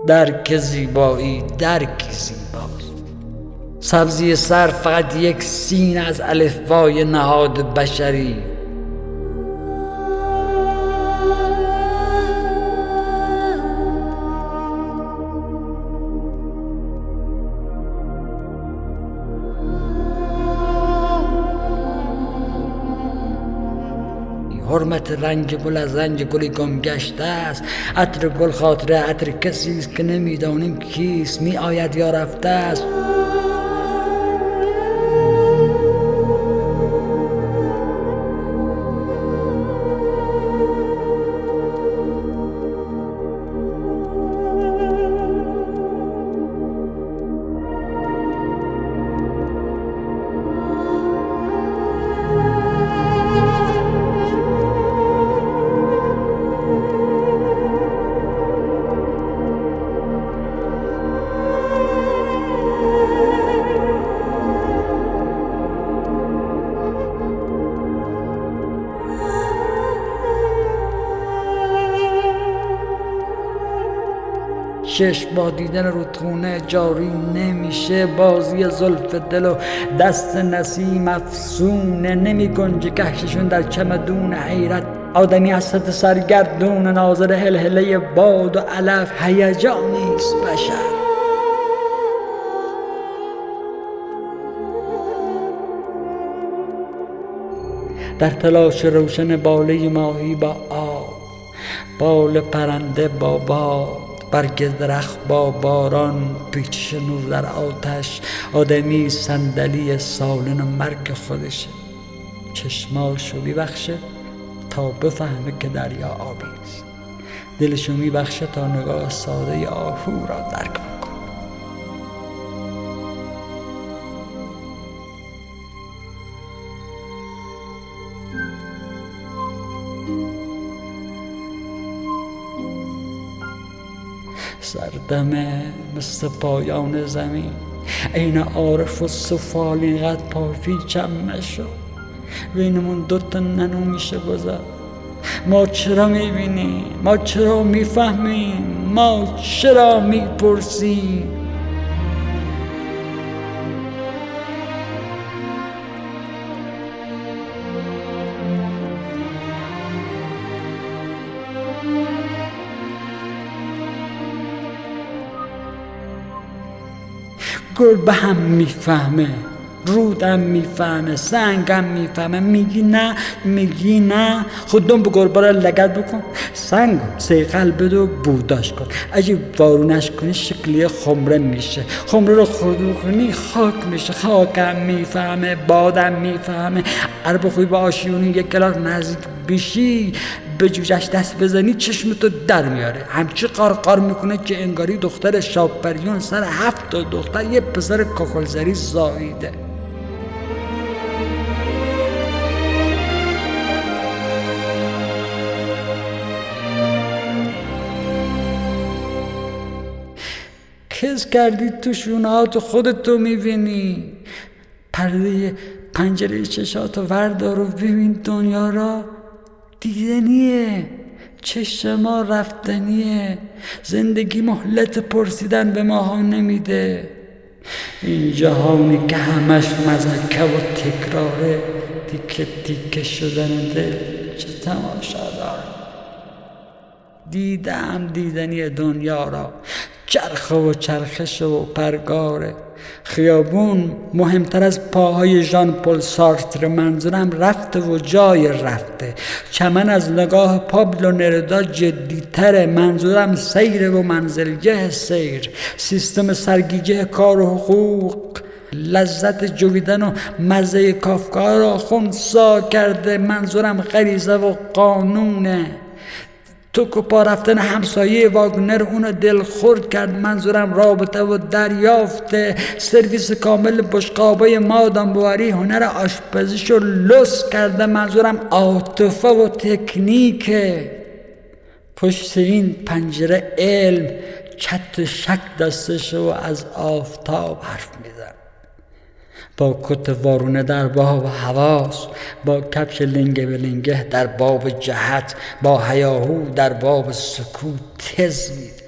درک زیبایی درکی زیباست. سبزی سر فقط یک سین از الفبای نهاد بشری. حرمت رنج گل از رنج گلی گم گشته است. عطر گل خاطره عطر کسی است که نمیدانیم کیست، می آید یا رفته است. چشم با دیدن رودخونه جاری نمیشه. بازی زلف دل و دست نسیم افسونه، نمی گنجه کششون در چمدون حیرت. آدمی حسرت سرگردون، ناظر هلهله باد و علف. هیجانی است بشر. در تلاش روشن باله ماهی با آب، بال پرنده با باد، برگ درخت با باران، پیچش نور در آتش. آدمی صندلی سالن و مرگ خودشه. چشماشو میبخشه تا بفهمه که دریا آبی است. دلشو میبخشه تا نگاه ساده آهو را درک بکنه. سردمه مثل پایان زمین، عین عارف و سفال اینقدر پاپیچم نشو. بینمون دوتا ننو میشه گذر. ما چرا میبینیم؟ ما چرا میفهمیم؟ ما چرا میپرسیم؟ گل به هم میفهمه، رودم میفهمه، سنگم میفهمه. میگی نه خودم به گربه را لگد بکن. سنگ سیقل بده و بوداش کن. اگه وارونش کنی شکلی خمره میشه. خمره رو خودو کنی خاک میشه. خاکم میفهمه، بادم میفهمه. عرب خوی با آشیونی یک کلاک نزدیک بشی، به جوجش دست بزنی چشمتو در میاره. همچی قارقار میکنه که انگاری دختر شاپریون سر 7 دختر یه پسر کاکلزری زاییده. کس کردی تو شونهات خودتو میبینی. پرده پنجره چشاتو وردار و ببین دنیا را. دیدنیه، چشم ما رفتنیه. زندگی مهلت پرسیدن به ماها نمیده. این جهانی که همش مزکه و تکراره، تیکه تیکه شدن دل چه تماشا داره. دیدم دیدنی دنیا را، چرخه و چرخش و پرگاره. خیابون مهمتر از پاهای ژان پل سارتر. منظورم رفته و جای رفته. چمن از نگاه پابلو نردا جدیتره. منظورم سیر و منزلگه سیر. سیستم سرگیجه کار و حقوق لذت جویدن و مزه کافکا را خنثی کرده. منظورم غریزه و قانونه. تو که پا رفتن همسایه واگنر اونو دلخور کرد. منظورم رابطه و دریافته. سرویس کامل بشقابای مادام بواری هنر آشپزیشو لوس کرده. منظورم عاطفه و تکنیکه. پشت این پنجره علم چت شک دستشو از آفتاب حرف میزن. با کت وارونه در باب حواس، با کفش لنگه به لنگه در باب جهت، با هیاهو در باب سکوت تز میده.